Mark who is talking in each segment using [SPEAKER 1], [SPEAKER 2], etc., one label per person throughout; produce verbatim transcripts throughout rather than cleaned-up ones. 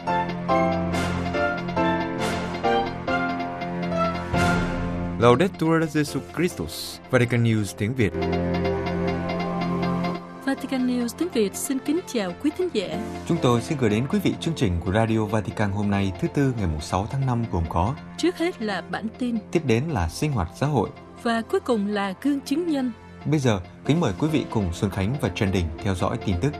[SPEAKER 1] Laudetur Jesus Christus, Vatican News tiếng Việt.
[SPEAKER 2] Vatican News tiếng Việt xin kính chào quý thính giả.
[SPEAKER 1] Chúng tôi xin gửi đến quý vị chương trình của Radio Vatican hôm nay thứ Tư ngày sáu tháng năm gồm có:
[SPEAKER 2] trước hết là bản tin,
[SPEAKER 1] tiếp đến là sinh hoạt xã hội
[SPEAKER 2] và cuối cùng là gương chứng nhân.
[SPEAKER 1] Bây giờ, kính mời quý vị cùng Xuân Khánh và Trần Đình theo dõi tin tức.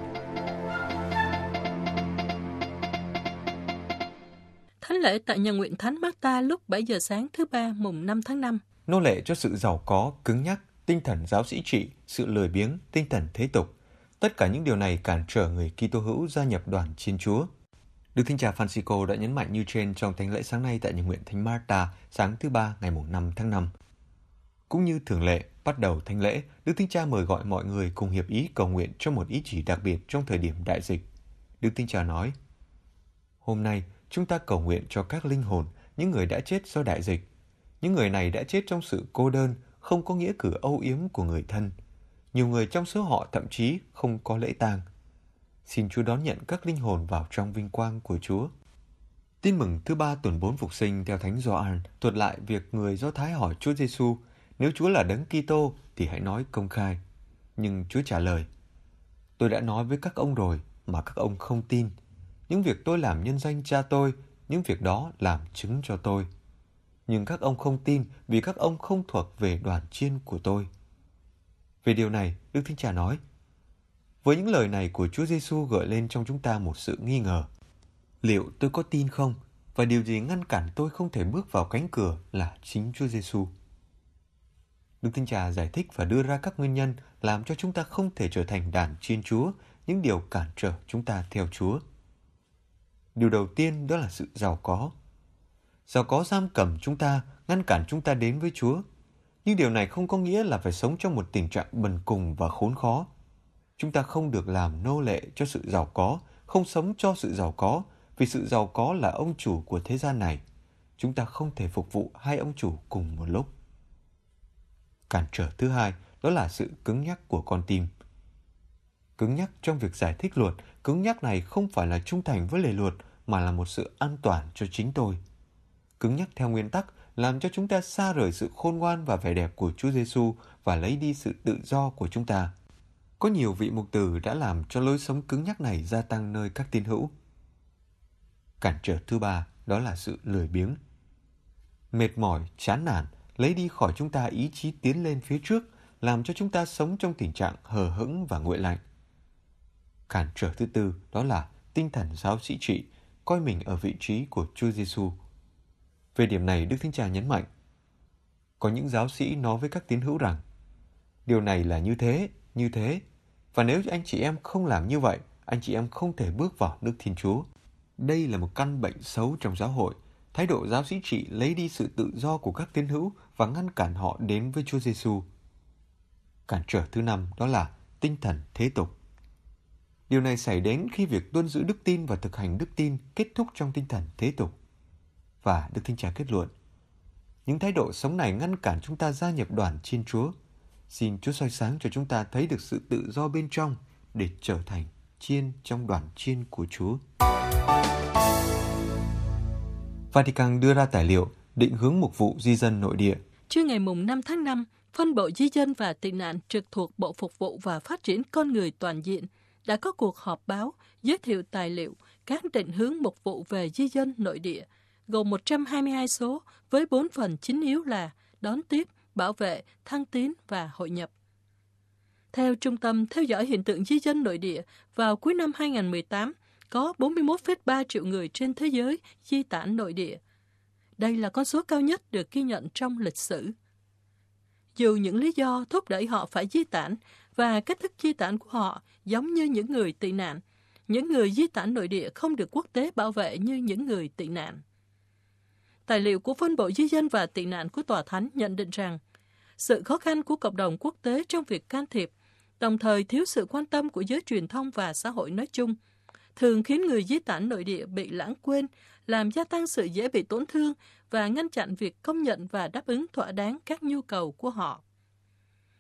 [SPEAKER 2] Thánh lễ tại nhà nguyện Thánh Marta lúc bảy giờ sáng thứ Ba mùng năm tháng năm.
[SPEAKER 1] Nô lệ cho sự giàu có, cứng nhắc, tinh thần giáo sĩ trị, sự lười biếng, tinh thần thế tục. Tất cả những điều này cản trở người Kitô hữu gia nhập đoàn Thiên Chúa. Đức Thánh Cha Francisco đã nhấn mạnh như trên trong thánh lễ sáng nay tại nhà nguyện Thánh Marta sáng thứ Ba ngày mùng năm tháng năm. Cũng như thường lệ, bắt đầu thánh lễ, Đức Thánh Cha mời gọi mọi người cùng hiệp ý cầu nguyện cho một ý chỉ đặc biệt trong thời điểm đại dịch. Đức Thánh Cha nói: hôm nay, chúng ta cầu nguyện cho các linh hồn, những người đã chết do đại dịch. Những người này đã chết trong sự cô đơn, không có nghĩa cử âu yếm của người thân. Nhiều người trong số họ thậm chí không có lễ tang. Xin Chúa đón nhận các linh hồn vào trong vinh quang của Chúa. Tin mừng thứ ba tuần bốn Phục sinh theo Thánh Gioan thuật lại việc người Do Thái hỏi Chúa Giêsu: nếu Chúa là Đấng Kitô thì hãy nói công khai. Nhưng Chúa trả lời: tôi đã nói với các ông rồi mà các ông không tin. Những việc tôi làm nhân danh Cha tôi, những việc đó làm chứng cho tôi. Nhưng các ông không tin vì các ông không thuộc về đoàn chiên của tôi. Về điều này, Đức Thánh Cha nói: với những lời này của Chúa Giêsu gợi lên trong chúng ta một sự nghi ngờ. Liệu tôi có tin không? Và điều gì ngăn cản tôi không thể bước vào cánh cửa là chính Chúa Giêsu. Đức Thánh Cha giải thích và đưa ra các nguyên nhân làm cho chúng ta không thể trở thành đàn chiên Chúa, những điều cản trở chúng ta theo Chúa. Điều đầu tiên đó là sự giàu có. Giàu có giam cầm chúng ta, ngăn cản chúng ta đến với Chúa. Nhưng điều này không có nghĩa là phải sống trong một tình trạng bần cùng và khốn khó. Chúng ta không được làm nô lệ cho sự giàu có, không sống cho sự giàu có, vì sự giàu có là ông chủ của thế gian này. Chúng ta không thể phục vụ hai ông chủ cùng một lúc. Cản trở thứ hai đó là sự cứng nhắc của con tim. Cứng nhắc trong việc giải thích luật, cứng nhắc này không phải là trung thành với lề luật mà là một sự an toàn cho chính tôi. Cứng nhắc theo nguyên tắc làm cho chúng ta xa rời sự khôn ngoan và vẻ đẹp của Chúa Giêsu và lấy đi sự tự do của chúng ta. Có nhiều vị mục tử đã làm cho lối sống cứng nhắc này gia tăng nơi các tín hữu. Cản trở thứ ba đó là sự lười biếng. Mệt mỏi, chán nản lấy đi khỏi chúng ta ý chí tiến lên phía trước, làm cho chúng ta sống trong tình trạng hờ hững và nguội lạnh. Cản trở thứ tư đó là tinh thần giáo sĩ trị, coi mình ở vị trí của Chúa Giêsu. Về điểm này, Đức Thánh Cha nhấn mạnh: có những giáo sĩ nói với các tín hữu rằng điều này là như thế, như thế, và nếu anh chị em không làm như vậy, anh chị em không thể bước vào nước Thiên Chúa. Đây là một căn bệnh xấu trong giáo hội. Thái độ giáo sĩ trị lấy đi sự tự do của các tín hữu và ngăn cản họ đến với Chúa Giêsu. Cản trở thứ năm đó là tinh thần thế tục. Điều này xảy đến khi việc tuân giữ đức tin và thực hành đức tin kết thúc trong tinh thần thế tục. Và Đức Thánh Cha kết luận: những thái độ sống này ngăn cản chúng ta gia nhập đoàn chiên Chúa. Xin Chúa soi sáng cho chúng ta thấy được sự tự do bên trong để trở thành chiên trong đoàn chiên của Chúa. Vatican đưa ra tài liệu định hướng mục vụ di dân nội địa.
[SPEAKER 2] Trưa ngày mùng năm tháng năm, Phân bộ Di dân và Tị nạn trực thuộc Bộ Phục vụ và Phát triển Con người Toàn diện đã có cuộc họp báo giới thiệu tài liệu các định hướng mục vụ về di dân nội địa, gồm một trăm hai mươi hai số với bốn phần chính yếu là đón tiếp, bảo vệ, thăng tiến và hội nhập. Theo Trung tâm Theo dõi hiện tượng di dân nội địa, vào cuối năm hai không một tám, có bốn mươi mốt phẩy ba triệu người trên thế giới di tản nội địa. Đây là con số cao nhất được ghi nhận trong lịch sử. Dù những lý do thúc đẩy họ phải di tản và cách thức di tản của họ giống như những người tị nạn, những người di tản nội địa không được quốc tế bảo vệ như những người tị nạn. Tài liệu của Phân bộ Di dân và Tị nạn của Tòa Thánh nhận định rằng sự khó khăn của cộng đồng quốc tế trong việc can thiệp, đồng thời thiếu sự quan tâm của giới truyền thông và xã hội nói chung, thường khiến người di tản nội địa bị lãng quên, làm gia tăng sự dễ bị tổn thương và ngăn chặn việc công nhận và đáp ứng thỏa đáng các nhu cầu của họ.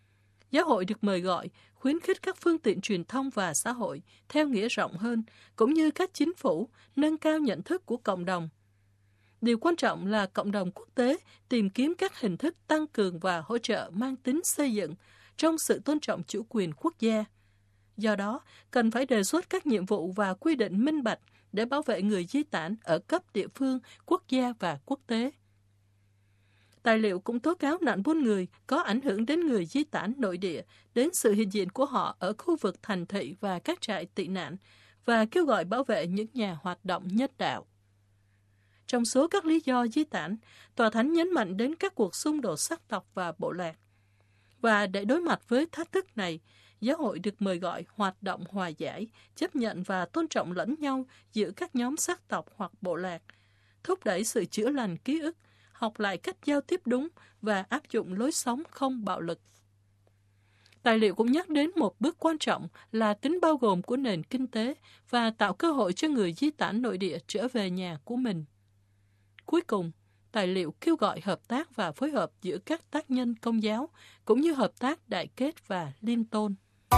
[SPEAKER 2] Giáo hội được mời gọi khuyến khích các phương tiện truyền thông và xã hội theo nghĩa rộng hơn, cũng như các chính phủ nâng cao nhận thức của cộng đồng. Điều quan trọng là cộng đồng quốc tế tìm kiếm các hình thức tăng cường và hỗ trợ mang tính xây dựng trong sự tôn trọng chủ quyền quốc gia. Do đó, cần phải đề xuất các nhiệm vụ và quy định minh bạch để bảo vệ người di tản ở cấp địa phương, quốc gia và quốc tế. Tài liệu cũng tố cáo nạn buôn người có ảnh hưởng đến người di tản nội địa, đến sự hiện diện của họ ở khu vực thành thị và các trại tị nạn, và kêu gọi bảo vệ những nhà hoạt động nhân đạo. Trong số các lý do di tản, Tòa Thánh nhấn mạnh đến các cuộc xung đột sắc tộc và bộ lạc. Và để đối mặt với thách thức này, giáo hội được mời gọi hoạt động hòa giải, chấp nhận và tôn trọng lẫn nhau giữa các nhóm sắc tộc hoặc bộ lạc, thúc đẩy sự chữa lành ký ức, học lại cách giao tiếp đúng và áp dụng lối sống không bạo lực. Tài liệu cũng nhắc đến một bước quan trọng là tính bao gồm của nền kinh tế và tạo cơ hội cho người di tản nội địa trở về nhà của mình. Cuối cùng, tài liệu kêu gọi hợp tác và phối hợp giữa các tác nhân công giáo, cũng như hợp tác đại kết và liên tôn.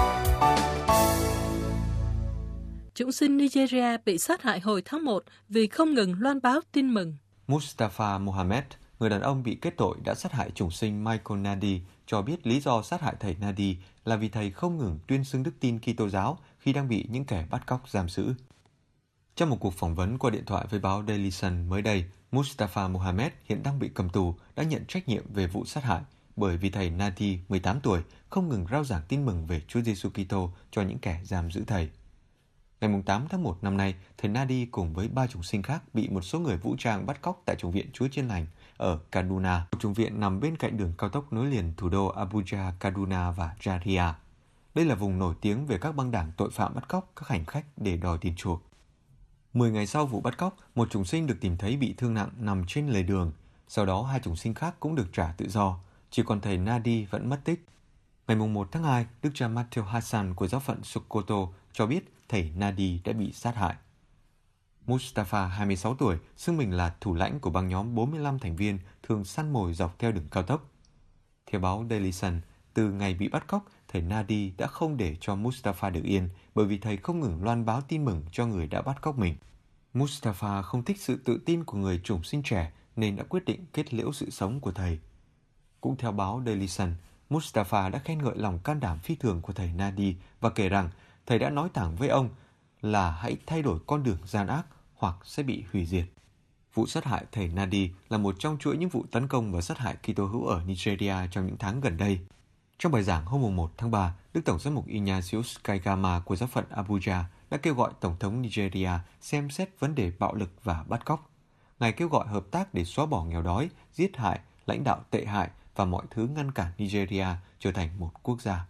[SPEAKER 2] Chủng sinh Nigeria bị sát hại hồi tháng một vì không ngừng loan báo tin mừng.
[SPEAKER 1] Mustafa Mohammed, người đàn ông bị kết tội đã sát hại chủng sinh Michael Nadi, cho biết lý do sát hại thầy Nadi là vì thầy không ngừng tuyên xưng đức tin Kitô giáo khi đang bị những kẻ bắt cóc giam giữ. Trong một cuộc phỏng vấn qua điện thoại với báo Daily Sun mới đây, Mustafa Mohammed, hiện đang bị cầm tù, đã nhận trách nhiệm về vụ sát hại bởi vì thầy Nadi, mười tám tuổi, không ngừng rao giảng tin mừng về Chúa Giêsu Kitô cho những kẻ giam giữ thầy. Ngày tám tháng một năm nay, thầy Nadi cùng với ba chủng sinh khác bị một số người vũ trang bắt cóc tại chủng viện Chúa Chiên Lành ở Kaduna, một chủng viện nằm bên cạnh đường cao tốc nối liền thủ đô Abuja, Kaduna và Zaria. Đây là vùng nổi tiếng về các băng đảng tội phạm bắt cóc các hành khách để đòi tiền chuộc. Mười ngày sau vụ bắt cóc, một chủng sinh được tìm thấy bị thương nặng nằm trên lề đường. Sau đó, hai chủng sinh khác cũng được trả tự do. Chỉ còn thầy Nadi vẫn mất tích. Ngày một tháng hai, Đức cha Matthew Hassan của giáo phận Sokoto cho biết thầy Nadi đã bị sát hại. Mustafa, hai mươi sáu tuổi, xưng mình là thủ lãnh của băng nhóm bốn mươi lăm thành viên thường săn mồi dọc theo đường cao tốc. Theo báo Daily Sun, từ ngày bị bắt cóc, thầy Nadi đã không để cho Mustafa được yên bởi vì thầy không ngừng loan báo tin mừng cho người đã bắt cóc mình. Mustafa không thích sự tự tin của người chủng sinh trẻ nên đã quyết định kết liễu sự sống của thầy. Cũng theo báo Daily Sun, Mustafa đã khen ngợi lòng can đảm phi thường của thầy Nadi và kể rằng thầy đã nói thẳng với ông là hãy thay đổi con đường gian ác hoặc sẽ bị hủy diệt. Vụ sát hại thầy Nadi là một trong chuỗi những vụ tấn công và sát hại Kitô hữu ở Nigeria trong những tháng gần đây. Trong bài giảng hôm một tháng ba, Đức Tổng giám mục Ignatius Kaigama của giáo phận Abuja đã kêu gọi Tổng thống Nigeria xem xét vấn đề bạo lực và bắt cóc. Ngài kêu gọi hợp tác để xóa bỏ nghèo đói, giết hại, lãnh đạo tệ hại và mọi thứ ngăn cản Nigeria trở thành một quốc gia.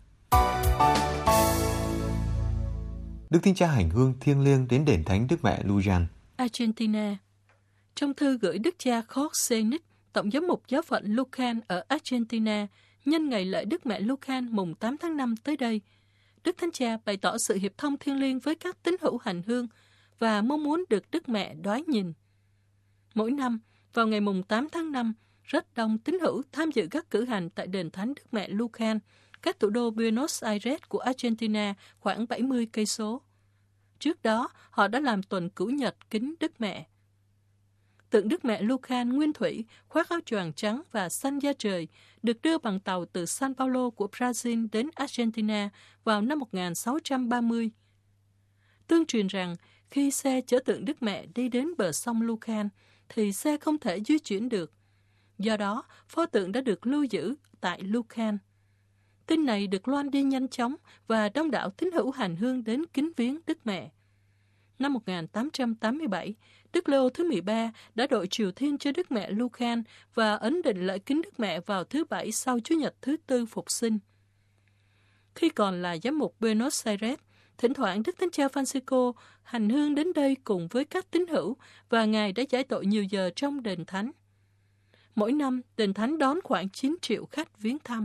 [SPEAKER 1] Đức Thánh Cha hành hương thiêng liêng đến đền thánh Đức Mẹ Lujan,
[SPEAKER 2] Argentina. Trong thư gửi Đức cha Jorge Senic, Tổng giám mục giáo phận Lucan ở Argentina, nhân ngày lễ Đức Mẹ Lucan mùng tám tháng năm tới đây, Đức Thánh Cha bày tỏ sự hiệp thông thiêng liêng với các tín hữu hành hương và mong muốn được Đức Mẹ đoái nhìn. Mỗi năm, vào ngày mùng tám tháng năm, rất đông tín hữu tham dự các cử hành tại đền thánh Đức Mẹ Lucan, cách thủ đô Buenos Aires của Argentina khoảng bảy mươi cây số. Trước đó, họ đã làm tuần cửu nhật kính Đức Mẹ. Tượng Đức Mẹ Lucan nguyên thủy, khoác áo choàng trắng và xanh da trời, được đưa bằng tàu từ San Paulo của Brazil đến Argentina vào năm một nghìn sáu trăm ba mươi. Tương truyền rằng, khi xe chở tượng Đức Mẹ đi đến bờ sông Lucan, thì xe không thể di chuyển được. Do đó, pho tượng đã được lưu giữ tại Lucan. Tin này được loan đi nhanh chóng và đông đảo tín hữu hành hương đến kính viếng Đức Mẹ. Năm một nghìn tám trăm tám mươi bảy, Đức Leo thứ mười ba đã đội triều thiên cho Đức Mẹ Lucan và ấn định lễ kính Đức Mẹ vào thứ Bảy sau Chủ nhật thứ Tư Phục sinh. Khi còn là giám mục Buenos Aires, thỉnh thoảng Đức Thánh Cha Francisco hành hương đến đây cùng với các tín hữu và Ngài đã giải tội nhiều giờ trong đền thánh. Mỗi năm, đền thánh đón khoảng chín triệu khách viếng thăm.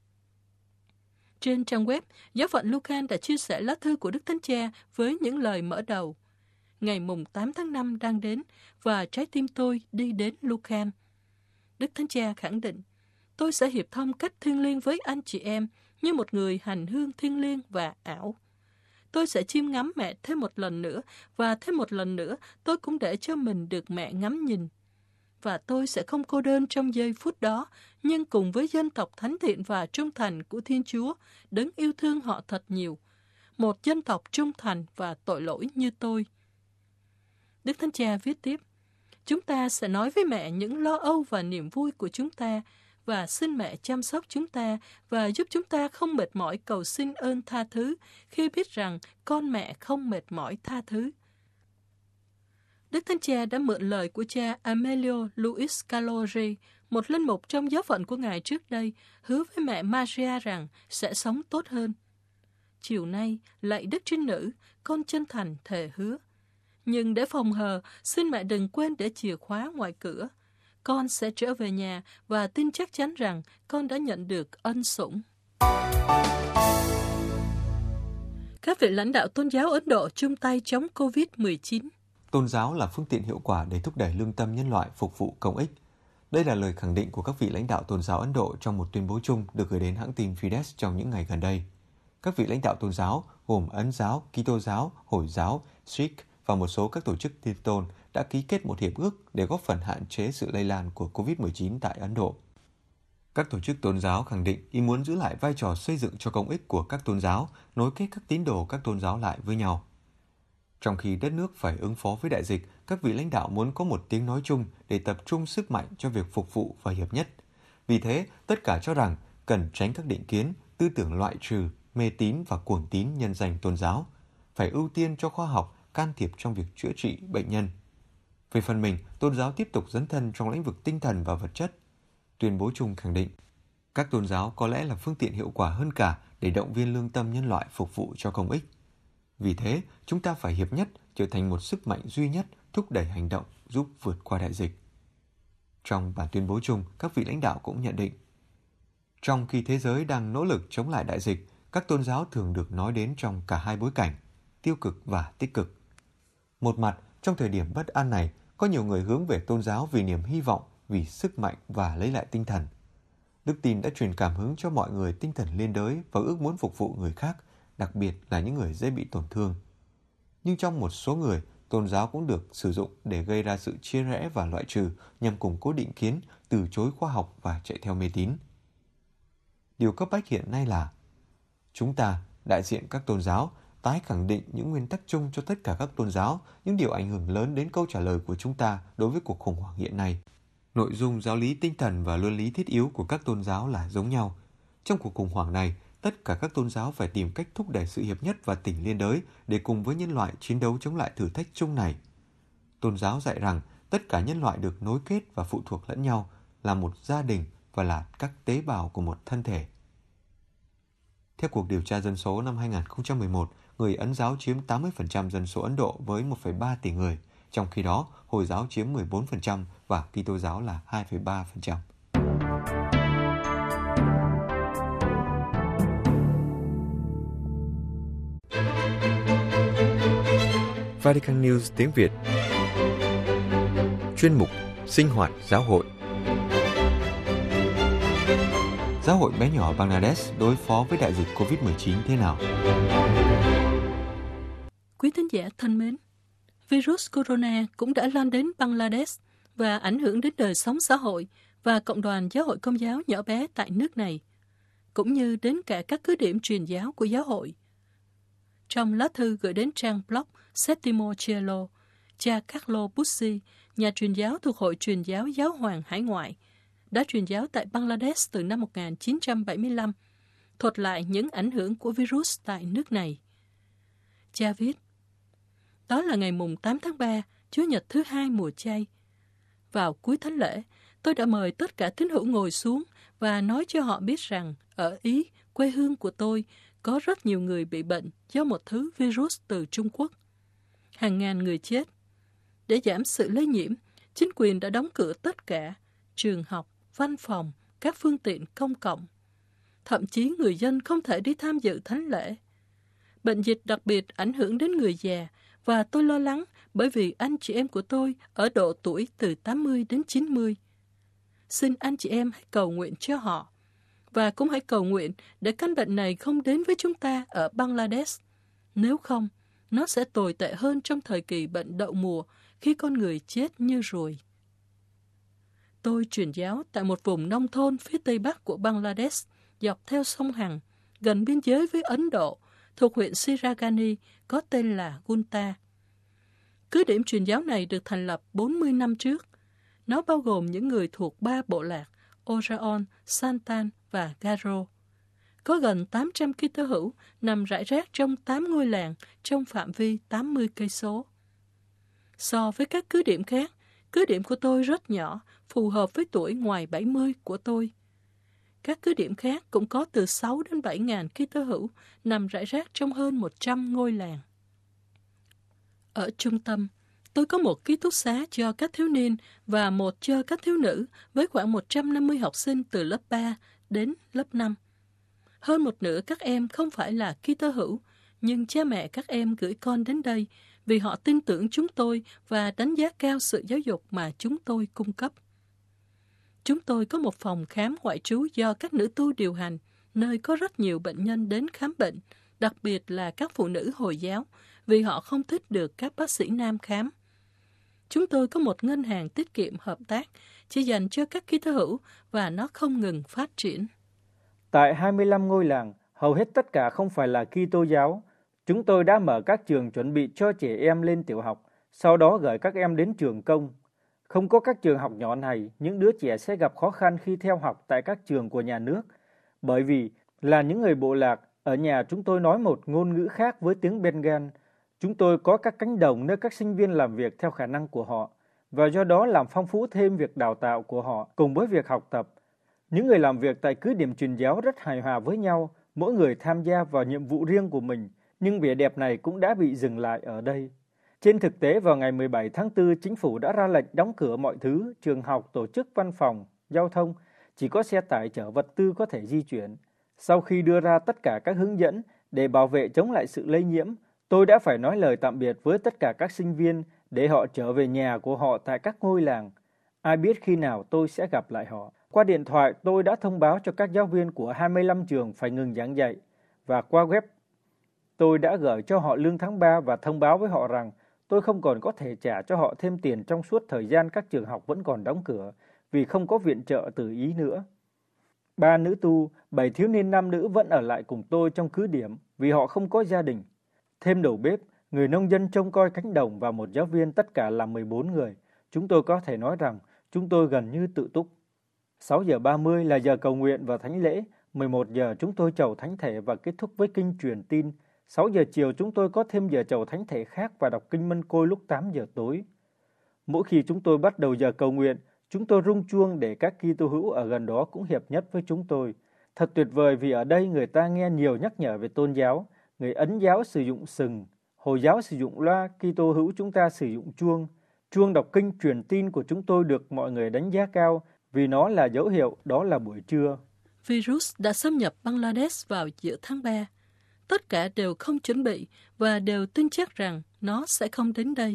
[SPEAKER 2] Trên trang web, giáo phận Lucan đã chia sẻ lá thư của Đức Thánh Cha với những lời mở đầu. Ngày mùng tám tháng năm đang đến và trái tim tôi đi đến Lucan. Đức Thánh Cha khẳng định, tôi sẽ hiệp thông cách thiêng liêng với anh chị em như một người hành hương thiêng liêng và ảo. Tôi sẽ chiêm ngắm mẹ thêm một lần nữa, và thêm một lần nữa tôi cũng để cho mình được mẹ ngắm nhìn. Và tôi sẽ không cô đơn trong giây phút đó, nhưng cùng với dân tộc thánh thiện và trung thành của Thiên Chúa, đấng yêu thương họ thật nhiều. Một dân tộc trung thành và tội lỗi như tôi. Đức Thánh Cha viết tiếp, chúng ta sẽ nói với mẹ những lo âu và niềm vui của chúng ta, và xin mẹ chăm sóc chúng ta và giúp chúng ta không mệt mỏi cầu xin ơn tha thứ khi biết rằng con mẹ không mệt mỏi tha thứ. Đức Thánh Cha đã mượn lời của cha Amelio Luis Calori, một linh mục trong giáo phận của Ngài trước đây, hứa với mẹ Maria rằng sẽ sống tốt hơn. Chiều nay, lạy Đức Trinh Nữ, con chân thành thề hứa. Nhưng để phòng hờ, xin mẹ đừng quên để chìa khóa ngoài cửa. Con sẽ trở về nhà và tin chắc chắn rằng con đã nhận được ân sủng. Các vị lãnh đạo tôn giáo Ấn Độ chung tay chống covid mười chín.
[SPEAKER 1] Tôn giáo là phương tiện hiệu quả để thúc đẩy lương tâm nhân loại phục vụ công ích. Đây là lời khẳng định của các vị lãnh đạo tôn giáo Ấn Độ trong một tuyên bố chung được gửi đến hãng tin Fides trong những ngày gần đây. Các vị lãnh đạo tôn giáo gồm Ấn giáo, Kitô giáo, Hồi giáo, Sikh và một số các tổ chức tin tôn đã ký kết một hiệp ước để góp phần hạn chế sự lây lan của covid mười chín tại Ấn Độ. Các tổ chức tôn giáo khẳng định ý muốn giữ lại vai trò xây dựng cho công ích của các tôn giáo, nối kết các tín đồ các tôn giáo lại với nhau. Trong khi đất nước phải ứng phó với đại dịch, các vị lãnh đạo muốn có một tiếng nói chung để tập trung sức mạnh cho việc phục vụ và hiệp nhất. Vì thế, tất cả cho rằng cần tránh các định kiến, tư tưởng loại trừ, mê tín và cuồng tín nhân danh tôn giáo, phải ưu tiên cho khoa học can thiệp trong việc chữa trị bệnh nhân. Về phần mình, tôn giáo tiếp tục dấn thân trong lĩnh vực tinh thần và vật chất. Tuyên bố chung khẳng định, các tôn giáo có lẽ là phương tiện hiệu quả hơn cả để động viên lương tâm nhân loại phục vụ cho công ích. Vì thế, chúng ta phải hiệp nhất trở thành một sức mạnh duy nhất thúc đẩy hành động giúp vượt qua đại dịch. Trong bản tuyên bố chung, các vị lãnh đạo cũng nhận định, trong khi thế giới đang nỗ lực chống lại đại dịch, các tôn giáo thường được nói đến trong cả hai bối cảnh, tiêu cực và tích cực. Một mặt, trong thời điểm bất an này, có nhiều người hướng về tôn giáo vì niềm hy vọng, vì sức mạnh và lấy lại tinh thần. Đức tin đã truyền cảm hứng cho mọi người tinh thần liên đới và ước muốn phục vụ người khác, đặc biệt là những người dễ bị tổn thương. Nhưng trong một số người, tôn giáo cũng được sử dụng để gây ra sự chia rẽ và loại trừ nhằm củng cố định kiến, từ chối khoa học và chạy theo mê tín. Điều cấp bách hiện nay là chúng ta, đại diện các tôn giáo, tái khẳng định những nguyên tắc chung cho tất cả các tôn giáo, những điều ảnh hưởng lớn đến câu trả lời của chúng ta đối với cuộc khủng hoảng hiện nay. Nội dung giáo lý tinh thần và luân lý thiết yếu của các tôn giáo là giống nhau. Trong cuộc khủng hoảng này, tất cả các tôn giáo phải tìm cách thúc đẩy sự hiệp nhất và tình liên đới để cùng với nhân loại chiến đấu chống lại thử thách chung này. Tôn giáo dạy rằng tất cả nhân loại được nối kết và phụ thuộc lẫn nhau, là một gia đình và là các tế bào của một thân thể. Theo cuộc điều tra dân số năm hai không một một, người Ấn giáo chiếm tám mươi phần trăm dân số Ấn Độ với một phẩy ba tỷ người, trong khi đó Hồi giáo chiếm mười bốn phần trăm và Kitô giáo là hai phẩy ba phần trăm. Vatican News tiếng Việt. Chuyên mục Sinh hoạt giáo hội. Giáo hội bé nhỏ Bangladesh đối phó với đại dịch covid mười chín thế nào?
[SPEAKER 2] Quý thính giả thân mến, virus corona cũng đã lan đến Bangladesh và ảnh hưởng đến đời sống xã hội và cộng đoàn giáo hội Công giáo nhỏ bé tại nước này, cũng như đến cả các cứ điểm truyền giáo của giáo hội. Trong lá thư gửi đến trang blog Settimo Cielo, cha Carlo Bussi, nhà truyền giáo thuộc Hội Truyền giáo Giáo hoàng Hải ngoại, đã truyền giáo tại Bangladesh từ năm một nghìn chín trăm bảy mươi lăm, thuật lại những ảnh hưởng của virus tại nước này. Cha viết, đó là ngày mùng tám tháng ba, Chủ nhật thứ hai mùa chay. Vào cuối thánh lễ, tôi đã mời tất cả tín hữu ngồi xuống và nói cho họ biết rằng ở Ý, quê hương của tôi, có rất nhiều người bị bệnh do một thứ virus từ Trung Quốc. Hàng ngàn người chết. Để giảm sự lây nhiễm, chính quyền đã đóng cửa tất cả, trường học, văn phòng, các phương tiện công cộng. Thậm chí người dân không thể đi tham dự thánh lễ. Bệnh dịch đặc biệt ảnh hưởng đến người già, và tôi lo lắng bởi vì anh chị em của tôi ở độ tuổi từ tám mươi đến chín mươi. Xin anh chị em hãy cầu nguyện cho họ. Và cũng hãy cầu nguyện để căn bệnh này không đến với chúng ta ở Bangladesh. Nếu không, nó sẽ tồi tệ hơn trong thời kỳ bệnh đậu mùa khi con người chết như ruồi. Tôi truyền giáo tại một vùng nông thôn phía tây bắc của Bangladesh, dọc theo sông Hằng, gần biên giới với Ấn Độ, thuộc huyện Siragani, có tên là Gunta. Cứ điểm truyền giáo này được thành lập bốn mươi năm trước. Nó bao gồm những người thuộc ba bộ lạc Oraon, Santan và Garo. Có gần tám trăm Kitô hữu nằm rải rác trong tám ngôi làng trong phạm vi tám mươi cây số. So với các cứ điểm khác, cứ điểm của tôi rất nhỏ, phù hợp với tuổi ngoài bảy mươi của tôi. Các cứ điểm khác cũng có từ sáu đến bảy ngàn Kitô hữu nằm rải rác trong hơn một trăm ngôi làng. Ở trung tâm, tôi có một ký túc xá cho các thiếu niên và một cho các thiếu nữ với khoảng một trăm năm mươi học sinh từ lớp ba đến lớp năm. Hơn một nửa các em không phải là Kitô hữu, nhưng cha mẹ các em gửi con đến đây vì họ tin tưởng chúng tôi và đánh giá cao sự giáo dục mà chúng tôi cung cấp. Chúng tôi có một phòng khám ngoại trú do các nữ tu điều hành, nơi có rất nhiều bệnh nhân đến khám bệnh, đặc biệt là các phụ nữ Hồi giáo, vì họ không thích được các bác sĩ nam khám. Chúng tôi có một ngân hàng tiết kiệm hợp tác chỉ dành cho các Kitô hữu và nó không ngừng phát triển.
[SPEAKER 3] Tại hai mươi lăm ngôi làng, hầu hết tất cả không phải là Kitô giáo. Chúng tôi đã mở các trường chuẩn bị cho trẻ em lên tiểu học, sau đó gửi các em đến trường công. Không có các trường học nhỏ này, những đứa trẻ sẽ gặp khó khăn khi theo học tại các trường của nhà nước. Bởi vì là những người bộ lạc, ở nhà chúng tôi nói một ngôn ngữ khác với tiếng Bengal. Chúng tôi có các cánh đồng nơi các sinh viên làm việc theo khả năng của họ, và do đó làm phong phú thêm việc đào tạo của họ cùng với việc học tập. Những người làm việc tại cứ điểm truyền giáo rất hài hòa với nhau, mỗi người tham gia vào nhiệm vụ riêng của mình, nhưng vẻ đẹp này cũng đã bị dừng lại ở đây. Trên thực tế, vào ngày mười bảy tháng tư, chính phủ đã ra lệnh đóng cửa mọi thứ, trường học, tổ chức văn phòng, giao thông, chỉ có xe tải chở vật tư có thể di chuyển. Sau khi đưa ra tất cả các hướng dẫn để bảo vệ chống lại sự lây nhiễm, tôi đã phải nói lời tạm biệt với tất cả các sinh viên để họ trở về nhà của họ tại các ngôi làng. Ai biết khi nào tôi sẽ gặp lại họ. Qua điện thoại, tôi đã thông báo cho các giáo viên của hai mươi lăm trường phải ngừng giảng dạy, và qua web, tôi đã gửi cho họ lương tháng ba và thông báo với họ rằng tôi không còn có thể trả cho họ thêm tiền trong suốt thời gian các trường học vẫn còn đóng cửa, vì không có viện trợ từ Ý nữa. Ba nữ tu, bảy thiếu niên nam nữ vẫn ở lại cùng tôi trong cứ điểm vì họ không có gia đình. Thêm đầu bếp, người nông dân trông coi cánh đồng và một giáo viên, tất cả là mười bốn người. Chúng tôi có thể nói rằng chúng tôi gần như tự túc. sáu giờ ba mươi là giờ cầu nguyện và thánh lễ, mười một giờ chúng tôi chầu thánh thể và kết thúc với kinh truyền tin. sáu giờ chiều chúng tôi có thêm giờ chầu thánh thể khác và đọc kinh Mân Côi lúc tám giờ tối. Mỗi khi chúng tôi bắt đầu giờ cầu nguyện, chúng tôi rung chuông để các Kitô hữu ở gần đó cũng hiệp nhất với chúng tôi. Thật tuyệt vời vì ở đây người ta nghe nhiều nhắc nhở về tôn giáo. Người Ấn giáo sử dụng sừng, Hồi giáo sử dụng loa, Kitô hữu chúng ta sử dụng chuông. Chuông đọc kinh truyền tin của chúng tôi được mọi người đánh giá cao vì nó là dấu hiệu đó là buổi trưa.
[SPEAKER 2] Virus đã xâm nhập Bangladesh vào giữa tháng ba. Tất cả đều không chuẩn bị và đều tin chắc rằng nó sẽ không đến đây.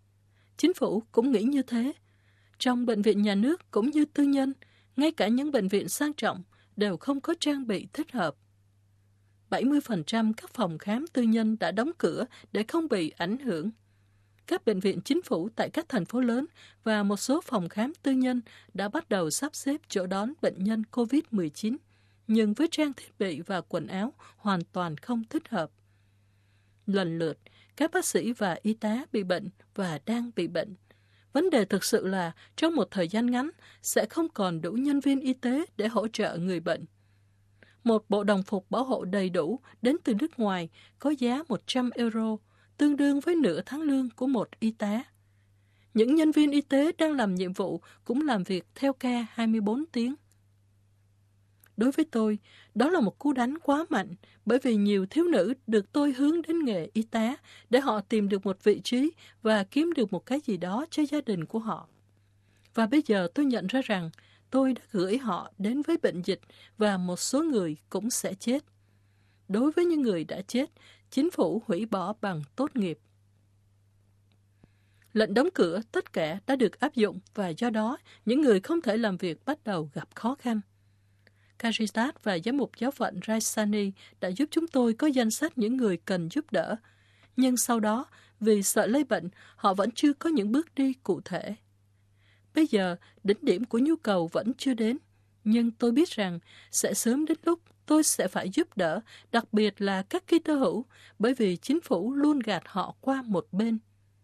[SPEAKER 2] Chính phủ cũng nghĩ như thế. Trong bệnh viện nhà nước cũng như tư nhân, ngay cả những bệnh viện sang trọng đều không có trang bị thích hợp. bảy mươi phần trăm các phòng khám tư nhân đã đóng cửa để không bị ảnh hưởng. Các bệnh viện chính phủ tại các thành phố lớn và một số phòng khám tư nhân đã bắt đầu sắp xếp chỗ đón bệnh nhân covid mười chín, nhưng với trang thiết bị và quần áo hoàn toàn không thích hợp. Lần lượt, các bác sĩ và y tá bị bệnh và đang bị bệnh. Vấn đề thực sự là trong một thời gian ngắn sẽ không còn đủ nhân viên y tế để hỗ trợ người bệnh. Một bộ đồng phục bảo hộ đầy đủ đến từ nước ngoài có giá một trăm euro, tương đương với nửa tháng lương của một y tá. Những nhân viên y tế đang làm nhiệm vụ cũng làm việc theo ca hai mươi bốn tiếng. Đối với tôi, đó là một cú đánh quá mạnh, bởi vì nhiều thiếu nữ được tôi hướng đến nghề y tá để họ tìm được một vị trí và kiếm được một cái gì đó cho gia đình của họ. Và bây giờ tôi nhận ra rằng tôi đã gửi họ đến với bệnh dịch và một số người cũng sẽ chết. Đối với những người đã chết, chính phủ hủy bỏ bằng tốt nghiệp. Lệnh đóng cửa tất cả đã được áp dụng và do đó những người không thể làm việc bắt đầu gặp khó khăn. Caritas và giám mục giáo phận Raisani đã giúp chúng tôi có danh sách những người cần giúp đỡ. Nhưng sau đó, vì sợ lây bệnh, họ vẫn chưa có những bước đi cụ thể. Bây giờ, đỉnh điểm của nhu cầu vẫn chưa đến, nhưng tôi biết rằng sẽ sớm đến lúc tôi sẽ phải giúp đỡ, đặc biệt là các Kitô hữu, bởi vì chính phủ luôn gạt họ qua một bên.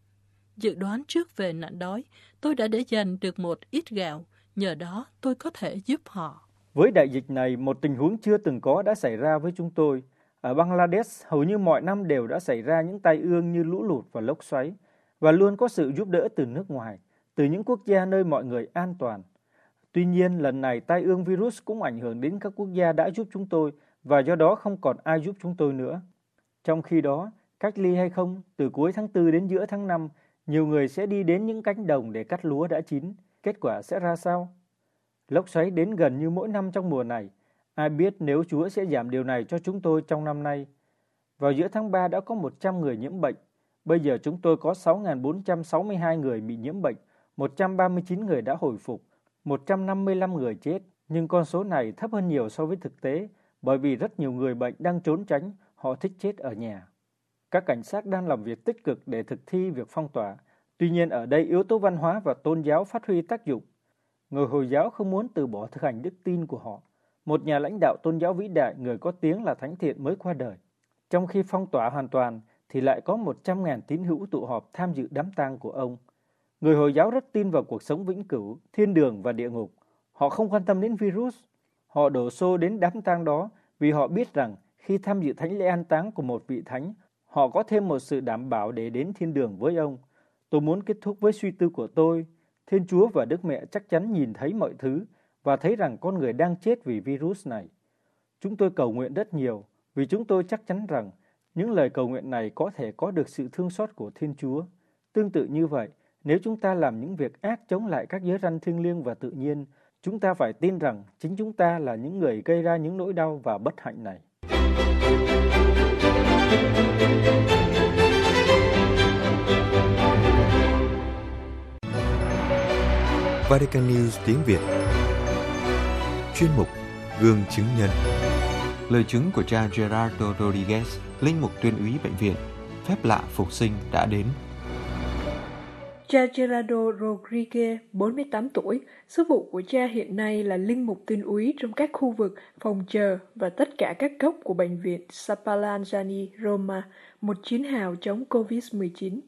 [SPEAKER 2] Dự đoán trước về nạn đói, tôi đã để dành được một ít gạo, nhờ đó tôi có thể giúp họ.
[SPEAKER 3] Với đại dịch này, một tình huống chưa từng có đã xảy ra với chúng tôi. Ở Bangladesh, hầu như mọi năm đều đã xảy ra những tai ương như lũ lụt và lốc xoáy, và luôn có sự giúp đỡ từ nước ngoài, từ những quốc gia nơi mọi người an toàn. Tuy nhiên, lần này tai ương virus cũng ảnh hưởng đến các quốc gia đã giúp chúng tôi, và do đó không còn ai giúp chúng tôi nữa. Trong khi đó, cách ly hay không, từ cuối tháng tư đến giữa tháng năm, nhiều người sẽ đi đến những cánh đồng để cắt lúa đã chín. Kết quả sẽ ra sao? Lốc xoáy đến gần như mỗi năm trong mùa này. Ai biết nếu Chúa sẽ giảm điều này cho chúng tôi trong năm nay. Vào giữa tháng ba đã có một trăm người nhiễm bệnh. Bây giờ chúng tôi có sáu nghìn bốn trăm sáu mươi hai người bị nhiễm bệnh, một trăm ba mươi chín người đã hồi phục, một trăm năm mươi lăm người chết. Nhưng con số này thấp hơn nhiều so với thực tế, bởi vì rất nhiều người bệnh đang trốn tránh, họ thích chết ở nhà. Các cảnh sát đang làm việc tích cực để thực thi việc phong tỏa. Tuy nhiên ở đây yếu tố văn hóa và tôn giáo phát huy tác dụng. Người Hồi giáo không muốn từ bỏ thực hành đức tin của họ. Một nhà lãnh đạo tôn giáo vĩ đại, người có tiếng là Thánh Thiện mới qua đời. Trong khi phong tỏa hoàn toàn, thì lại có một trăm nghìn tín hữu tụ họp tham dự đám tang của ông. Người Hồi giáo rất tin vào cuộc sống vĩnh cửu, thiên đường và địa ngục. Họ không quan tâm đến virus. Họ đổ xô đến đám tang đó vì họ biết rằng khi tham dự thánh lễ an táng của một vị thánh, họ có thêm một sự đảm bảo để đến thiên đường với ông. Tôi muốn kết thúc với suy tư của tôi. Thiên Chúa và Đức Mẹ chắc chắn nhìn thấy mọi thứ và thấy rằng con người đang chết vì virus này. Chúng tôi cầu nguyện rất nhiều vì chúng tôi chắc chắn rằng những lời cầu nguyện này có thể có được sự thương xót của Thiên Chúa. Tương tự như vậy, nếu chúng ta làm những việc ác chống lại các giới răn thiêng liêng và tự nhiên, chúng ta phải tin rằng chính chúng ta là những người gây ra những nỗi đau và bất hạnh này.
[SPEAKER 1] Vatican News tiếng Việt. Chuyên mục Gương chứng nhân. Lời chứng của cha Gerardo Rodriguez, linh mục tuyên úy bệnh viện. Phép lạ phục sinh đã đến.
[SPEAKER 4] Cha Gerardo Rodriguez, bốn mươi tám tuổi, sứ vụ của cha hiện nay là linh mục tuyên úy trong các khu vực, phòng chờ và tất cả các góc của bệnh viện Spallanzani, Roma, một chiến hào chống covid mười chín.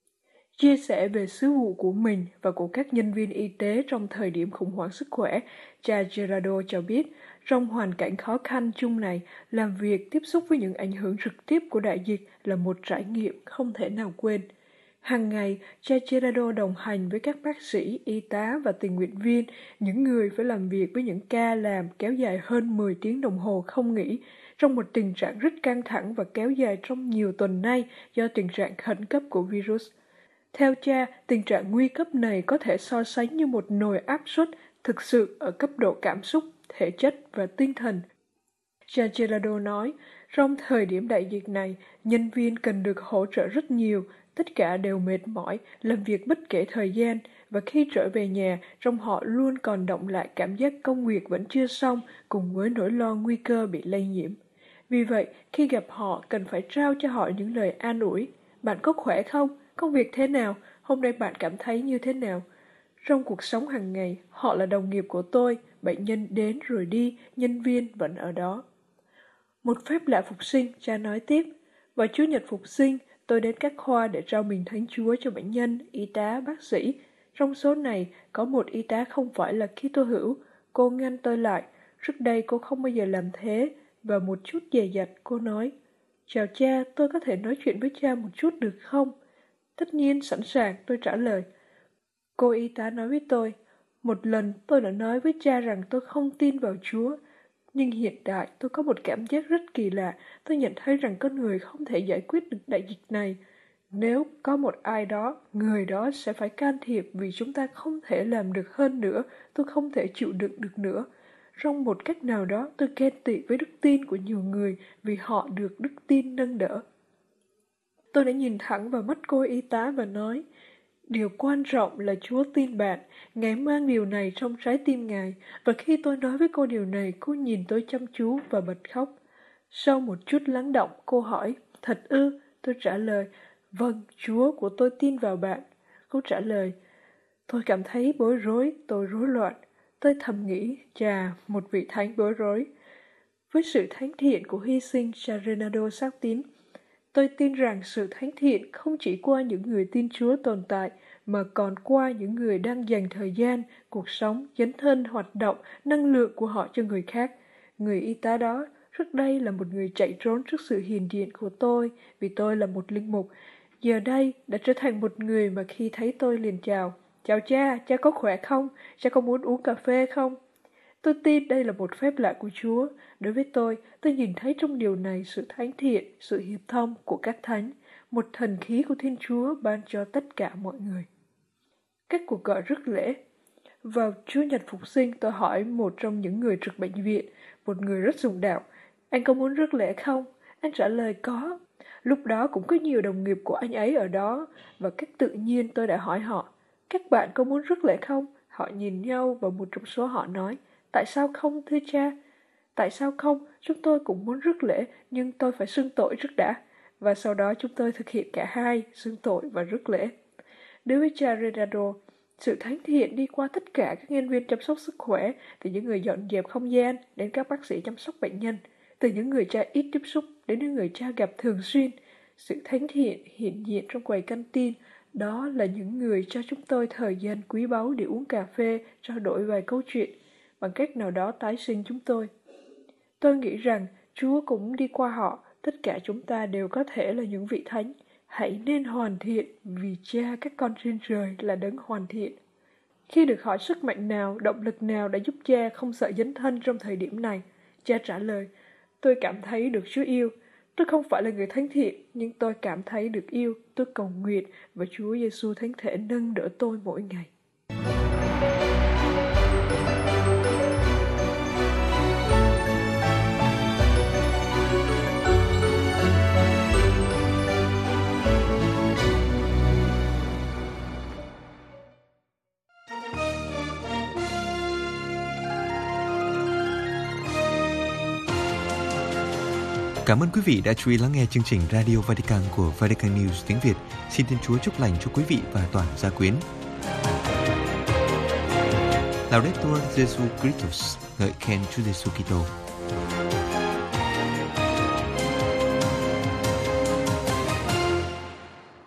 [SPEAKER 4] Chia sẻ về sứ vụ của mình và của các nhân viên y tế trong thời điểm khủng hoảng sức khỏe, cha Gerardo cho biết, trong hoàn cảnh khó khăn chung này, làm việc tiếp xúc với những ảnh hưởng trực tiếp của đại dịch là một trải nghiệm không thể nào quên. Hàng ngày, cha Gerardo đồng hành với các bác sĩ, y tá và tình nguyện viên, những người phải làm việc với những ca làm kéo dài hơn mười tiếng đồng hồ không nghỉ, trong một tình trạng rất căng thẳng và kéo dài trong nhiều tuần nay do tình trạng khẩn cấp của virus. Theo cha, tình trạng nguy cấp này có thể so sánh như một nồi áp suất thực sự ở cấp độ cảm xúc, thể chất và tinh thần. Cha Gerardo nói, trong thời điểm đại dịch này, nhân viên cần được hỗ trợ rất nhiều, tất cả đều mệt mỏi, làm việc bất kể thời gian, và khi trở về nhà, trong họ luôn còn đọng lại cảm giác công việc vẫn chưa xong cùng với nỗi lo nguy cơ bị lây nhiễm. Vì vậy, khi gặp họ, cần phải trao cho họ những lời an ủi. Bạn có khỏe không? Công việc thế nào? Hôm nay bạn cảm thấy như thế nào? Trong cuộc sống hàng ngày, họ là đồng nghiệp của tôi, bệnh nhân đến rồi đi, nhân viên vẫn ở đó. Một phép lạ phục sinh, cha nói tiếp. Vào Chủ nhật phục sinh, tôi đến các khoa để trao mình Thánh Chúa cho bệnh nhân, y tá, bác sĩ. Trong số này, có một y tá không phải là Kitô hữu. Cô ngăn tôi lại. Trước đây cô không bao giờ làm thế. Và một chút dè dặt, cô nói, chào cha, tôi có thể nói chuyện với cha một chút được không? Tất nhiên, sẵn sàng, tôi trả lời. Cô y tá nói với tôi, một lần tôi đã nói với cha rằng tôi không tin vào Chúa. Nhưng hiện tại tôi có một cảm giác rất kỳ lạ. Tôi nhận thấy rằng con người không thể giải quyết được đại dịch này. Nếu có một ai đó, người đó sẽ phải can thiệp vì chúng ta không thể làm được hơn nữa. Tôi không thể chịu đựng được nữa. Trong một cách nào đó, tôi ghen tị với đức tin của nhiều người vì họ được đức tin nâng đỡ. Tôi đã nhìn thẳng vào mắt cô y tá và nói, Điều quan trọng là Chúa tin bạn, Ngài mang điều này trong trái tim Ngài, và khi tôi nói với cô điều này, cô nhìn tôi chăm chú và bật khóc. Sau một chút lắng động, cô hỏi, thật ư? Tôi trả lời, vâng, Chúa của tôi tin vào bạn. Cô trả lời, tôi cảm thấy bối rối, tôi rối loạn. Tôi thầm nghĩ, chà, một vị thánh bối rối. Với sự thánh thiện của hy sinh cha Renato xác tín, tôi tin rằng sự thánh thiện không chỉ qua những người tin Chúa tồn tại, mà còn qua những người đang dành thời gian, cuộc sống, dấn thân, hoạt động, năng lượng của họ cho người khác. Người y tá đó trước đây là một người chạy trốn trước sự hiền diện của tôi, vì tôi là một linh mục. Giờ đây đã trở thành một người mà khi thấy tôi liền chào. Chào cha, cha có khỏe không? Cha có muốn uống cà phê không? Tôi tin đây là một phép lạ của Chúa. Đối với tôi, tôi nhìn thấy trong điều này sự thánh thiện, sự hiệp thông của các thánh, một thần khí của Thiên Chúa ban cho tất cả mọi người. Các cuộc gọi rước lễ. Vào Chủ nhật Phục sinh, tôi hỏi một trong những người trực bệnh viện, một người rất dùng đạo, anh có muốn rước lễ không? Anh trả lời có. Lúc đó cũng có nhiều đồng nghiệp của anh ấy ở đó, và cách tự nhiên tôi đã hỏi họ, các bạn có muốn rước lễ không? Họ nhìn nhau và một trong số họ nói, tại sao không thưa cha? Tại sao không? Chúng tôi cũng muốn rước lễ, nhưng tôi phải xưng tội trước đã. Và sau đó chúng tôi thực hiện cả hai, xưng tội và rước lễ. Đối với cha Renato, sự thánh thiện đi qua tất cả các nhân viên chăm sóc sức khỏe, từ những người dọn dẹp không gian đến các bác sĩ chăm sóc bệnh nhân, từ những người cha ít tiếp xúc đến những người cha gặp thường xuyên. Sự thánh thiện hiện diện trong quầy canteen, đó là những người cho chúng tôi thời gian quý báu để uống cà phê, trao đổi vài câu chuyện, bằng cách nào đó tái sinh chúng tôi. Tôi nghĩ rằng Chúa cũng đi qua họ, tất cả chúng ta đều có thể là những vị thánh. Hãy nên hoàn thiện vì cha các con trên trời là đấng hoàn thiện. Khi được hỏi sức mạnh nào, động lực nào đã giúp cha không sợ dấn thân trong thời điểm này, cha trả lời, tôi cảm thấy được Chúa yêu. Tôi không phải là người thánh thiện, nhưng tôi cảm thấy được yêu. Tôi cầu nguyện và Chúa Giêsu Thánh Thể nâng đỡ tôi mỗi ngày.
[SPEAKER 1] Cảm ơn quý vị đã chú ý lắng nghe chương trình Radio Vatican của Vatican News tiếng Việt. Xin Thiên Chúa chúc lành cho quý vị và toàn gia quyến. Laudetur Jesu Christus, ngợi khen Chúa Giêsu Kitô.